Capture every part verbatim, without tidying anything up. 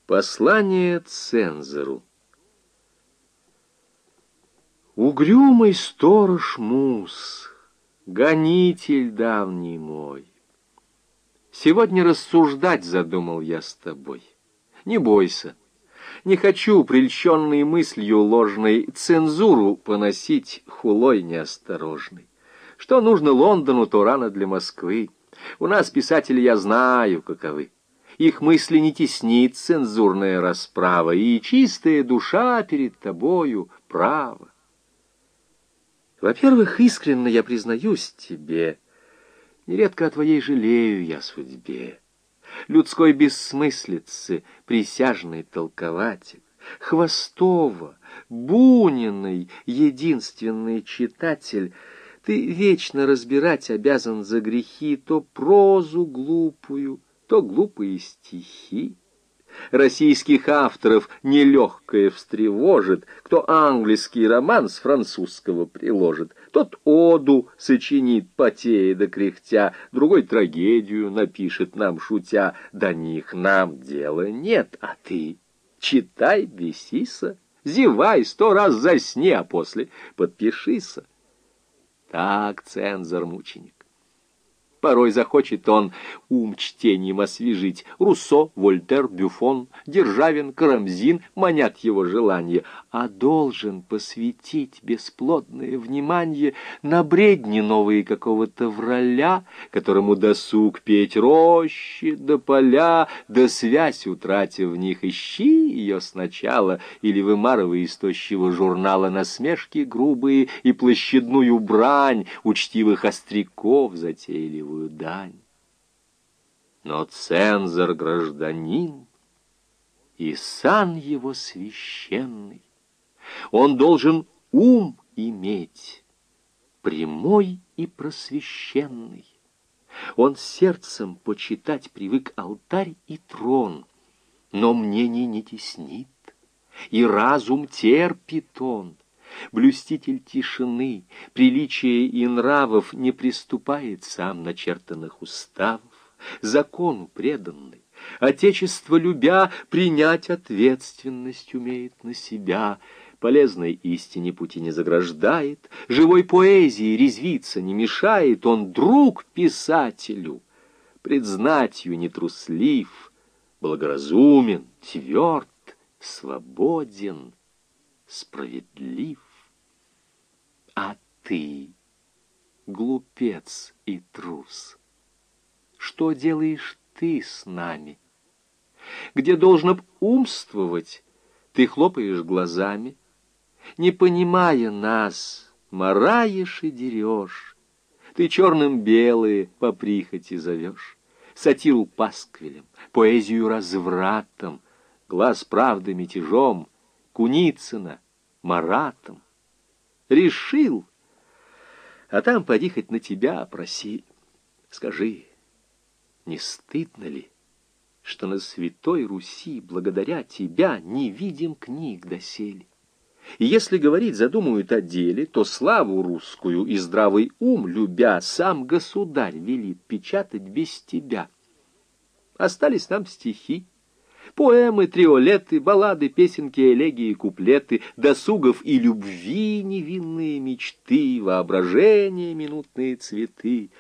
Послание цензору. Угрюмый сторож Мус, гонитель давний мой, сегодня рассуждать задумал я с тобой. Не бойся, не хочу, прельщенной мыслью ложной, цензуру поносить хулой неосторожной. Что нужно Лондону, то рано для Москвы. У нас, писатели, я знаю, каковы. Их мысли не теснит цензурная расправа, и чистая душа перед тобою права. Во-первых, искренне я признаюсь тебе, нередко о твоей жалею я судьбе. Людской бессмыслицы, присяжный толкователь, Хвостова, Буниной единственный читатель, ты вечно разбирать обязан за грехи то прозу глупую, то глупые стихи. Российских авторов нелегкое встревожит, кто английский роман с французского приложит, тот оду сочинит, потея да кряхтя, другой трагедию напишет нам, шутя, до них нам дела нет, а ты читай, бесися, зевай, сто раз засни, а после подпишися. Так цензор-мученик. Порой захочет он ум чтением освежить. Руссо, Вольтер, Бюфон, Державин, Карамзин манят его желание, а должен посвятить бесплодное внимание на бредни новые какого-то враля, которому досуг петь рощи да поля, да связь, утратив в них, ищи ее сначала, или вымарывай из тощего журнала насмешки грубые и площадную брань учтивых остряков затейливых дань. Но цензор гражданин, и сан его священный. Он должен ум иметь, прямой и просвещенный. Он сердцем почитать привык алтарь и трон, но мнение не теснит, и разум терпит он. Блюститель тишины, приличия и нравов не приступает сам начертанных уставов, закону преданный, отечество любя, принять ответственность умеет на себя, полезной истине пути не заграждает, живой поэзии резвиться не мешает, он друг писателю, пред знатью нетруслив, благоразумен, тверд, свободен, справедлив. А ты, глупец и трус, что делаешь ты с нами? Где должно б умствовать, ты хлопаешь глазами, не понимая нас, мараешь и дерешь. Ты черным белые по прихоти зовешь, сатиру пасквилем, поэзию развратом, глаз правды мятежом, Куницына Маратом. Решил, а там поди хоть на тебя проси. Скажи, не стыдно ли, что на святой Руси благодаря тебя не видим книг доселе? И если говорить задумают о деле, то славу русскую и здравый ум любя, сам государь велит печатать без тебя. Остались нам стихи, поэмы, триолеты, баллады, песенки, элегии, куплеты, досугов и любви невинные мечты, воображения, минутные цветы.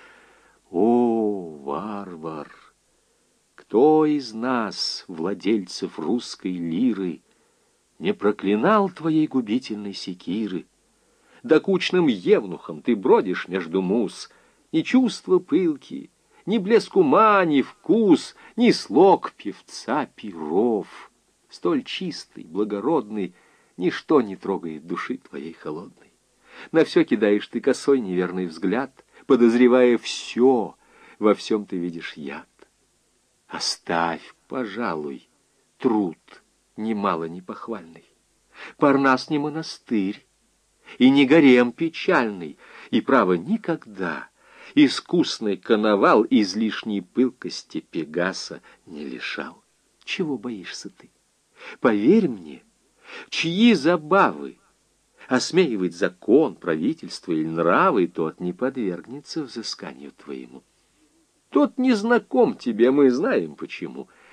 О, варвар! Кто из нас, владельцев русской лиры, не проклинал твоей губительной секиры? Докучным евнухом ты бродишь между муз, ни чувства пылкие, ни блеск ума, ни вкус, ни слог певца перов. Столь чистый, благородный, ничто не трогает души твоей холодной. На все кидаешь ты косой неверный взгляд, подозревая все, во всем ты видишь яд. Оставь, пожалуй, труд немало не похвальный. Парнас не монастырь, и не гарем печальный, и, право, никогда искусный коновал излишней пылкости Пегаса не лишал. Чего боишься ты? Поверь мне, чьи забавы осмеивать закон, правительство или нравы, тот не подвергнется взысканию твоему. Тот не знаком тебе, мы знаем почему,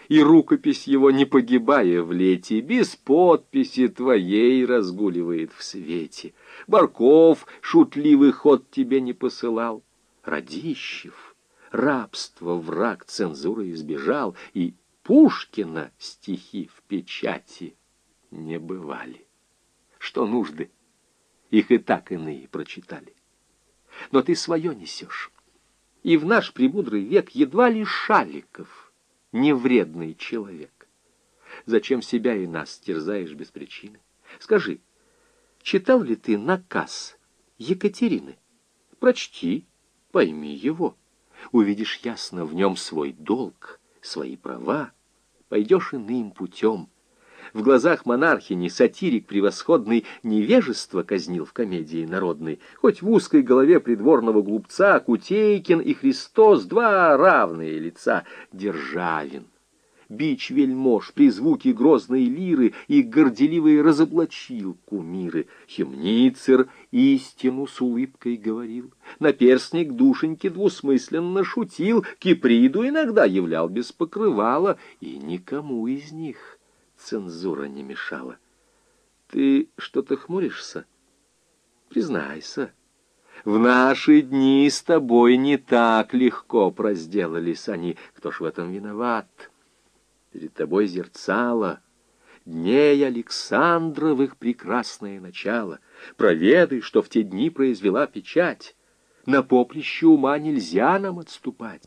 и рукопись его, не погибая в лете, без подписи твоей разгуливает в свете. Барков шутливый ход тебе не посылал. Радищев рабство враг цензуры избежал, и Пушкина стихи в печати не бывали. Что нужды? Их и так иные прочитали. Но ты свое несешь. И в наш премудрый век едва ли Шаликов невредный человек. Зачем себя и нас терзаешь без причины? Скажи, читал ли ты наказ Екатерины? Прочти, пойми его. Увидишь ясно в нем свой долг, свои права. Пойдешь иным путем. В глазах монархини сатирик превосходный невежество казнил в комедии народной. Хоть в узкой голове придворного глупца Кутейкин и Христос два равные лица. Державин, бич вельмож, при звуке грозной лиры и горделивый разоблачил кумиры. Хемницер истину с улыбкой говорил, наперстник душеньки двусмысленно шутил, Киприду иногда являл без покрывала, и никому из них цензура не мешала. Ты что-то хмуришься? Признайся. В наши дни с тобой не так легко разделались они. Кто ж в этом виноват? Перед тобой зерцало дней Александровых прекрасное начало. Проведай, что в те дни произвела печать. На поприще ума нельзя нам отступать.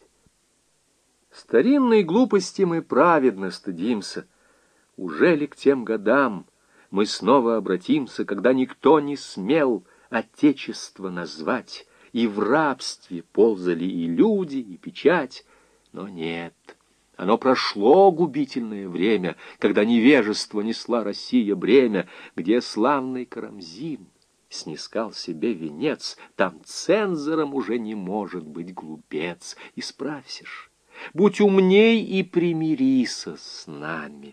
Старинной глупости мы праведно стыдимся. Уже ли к тем годам мы снова обратимся, когда никто не смел отечество назвать, и в рабстве ползали и люди, и печать? Но нет, оно прошло губительное время, когда невежество несла Россия бремя, где славный Карамзин снискал себе венец, там цензором уже не может быть глупец. Исправься ж, будь умней и примирися с нами.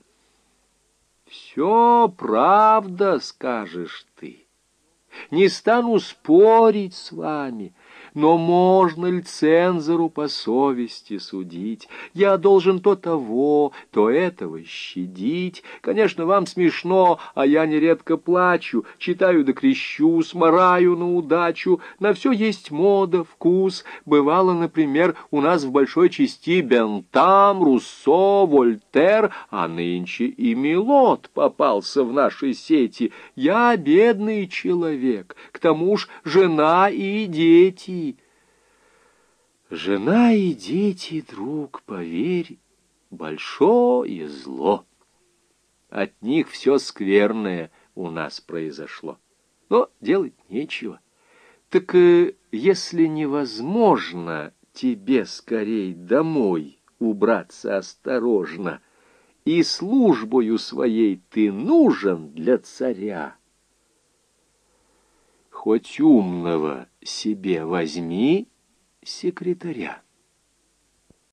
Все правда, скажешь ты. Не стану спорить с вами, но можно ли цензору по совести судить? Я должен то того, то этого щадить. Конечно, вам смешно, а я нередко плачу, читаю да крещу, смораю на удачу. На все есть мода, вкус. Бывало, например, у нас в большой части Бентам, Руссо, Вольтер, а нынче и Милот попался в нашей сети. Я бедный человек, к тому ж жена и дети. Жена и дети, друг, поверь, большое зло. От них все скверное у нас произошло. Но делать нечего. Так э, если невозможно тебе скорей домой убраться осторожно, и службою своей ты нужен для царя, хоть умного себе возьми секретаря.